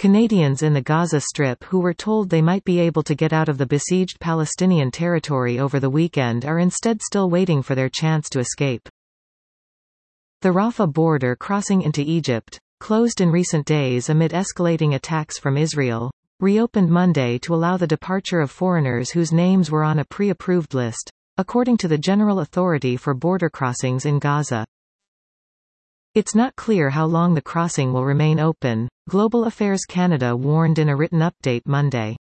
Canadians in the Gaza Strip who were told they might be able to get out of the besieged Palestinian territory over the weekend are instead still waiting for their chance to escape. The Rafah border crossing into Egypt, closed in recent days amid escalating attacks from Israel, reopened Monday to allow the departure of foreigners whose names were on a pre-approved list, according to the General Authority for Border Crossings in Gaza. It's not clear how long the crossing will remain open, Global Affairs Canada warned in a written update Monday.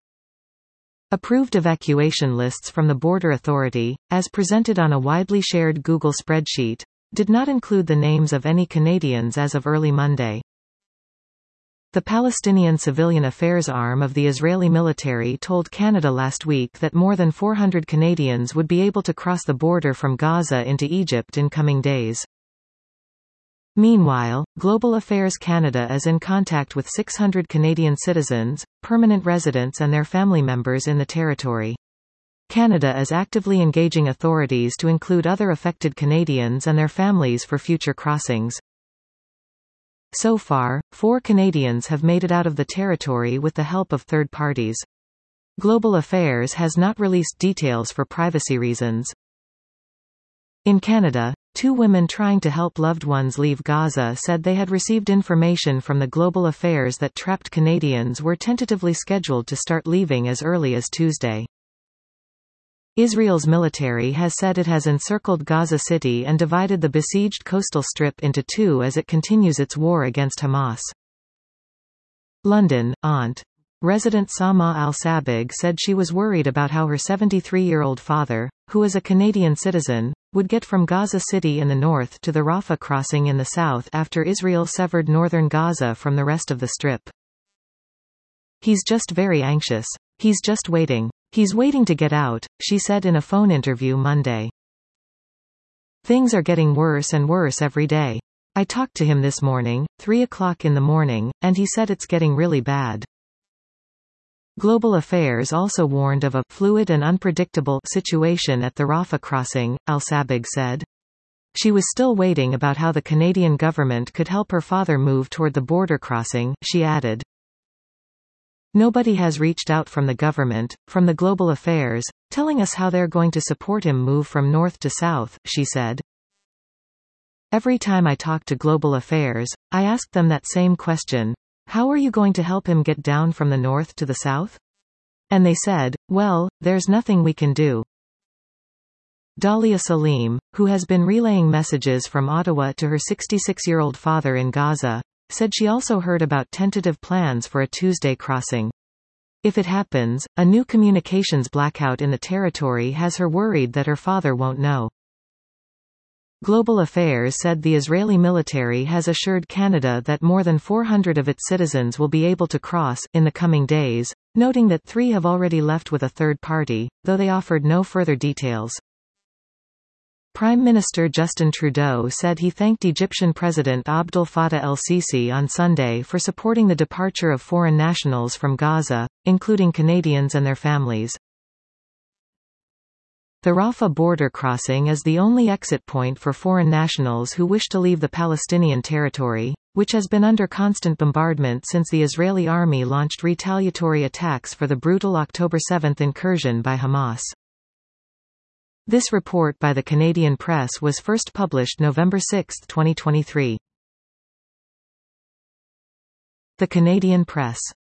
Approved evacuation lists from the Border Authority, as presented on a widely shared Google spreadsheet, did not include the names of any Canadians as of early Monday. The Palestinian Civilian Affairs arm of the Israeli military told Canada last week that more than 400 Canadians would be able to cross the border from Gaza into Egypt in coming days. Meanwhile, Global Affairs Canada is in contact with 600 Canadian citizens, permanent residents and their family members in the territory. Canada is actively engaging authorities to include other affected Canadians and their families for future crossings. So far, 4 Canadians have made it out of the territory with the help of third parties. Global Affairs has not released details for privacy reasons. In Canada, 2 women trying to help loved ones leave Gaza said they had received information from the Global Affairs that trapped Canadians were tentatively scheduled to start leaving as early as Tuesday. Israel's military has said it has encircled Gaza City and divided the besieged coastal strip into 2 as it continues its war against Hamas. London, Aunt. Resident Sama Al-Sabig said she was worried about how her 73-year-old father, who is a Canadian citizen, would get from Gaza City in the north to the Rafah crossing in the south after Israel severed northern Gaza from the rest of the strip. "He's just very anxious. He's just waiting. He's waiting to get out," she said in a phone interview Monday. "Things are getting worse and worse every day. I talked to him this morning, 3 o'clock in the morning, and he said it's getting really bad." Global Affairs also warned of a fluid and unpredictable situation at the Rafah crossing, Al-Sabig said. She was still waiting about how the Canadian government could help her father move toward the border crossing, she added. "Nobody has reached out from the government, from the Global Affairs, telling us how they're going to support him move from north to south," she said. "Every time I talk to Global Affairs, I ask them that same question. How are you going to help him get down from the north to the south? And they said, well, there's nothing we can do." Dalia Salim, who has been relaying messages from Ottawa to her 66-year-old father in Gaza, said she also heard about tentative plans for a Tuesday crossing. If it happens, a new communications blackout in the territory has her worried that her father won't know. Global Affairs said the Israeli military has assured Canada that more than 400 of its citizens will be able to cross in the coming days, noting that 3 have already left with a third party, though they offered no further details. Prime Minister Justin Trudeau said he thanked Egyptian President Abdel Fattah el-Sisi on Sunday for supporting the departure of foreign nationals from Gaza, including Canadians and their families. The Rafah border crossing is the only exit point for foreign nationals who wish to leave the Palestinian territory, which has been under constant bombardment since the Israeli army launched retaliatory attacks for the brutal October 7 incursion by Hamas. This report by the Canadian Press was first published November 6, 2023. The Canadian Press.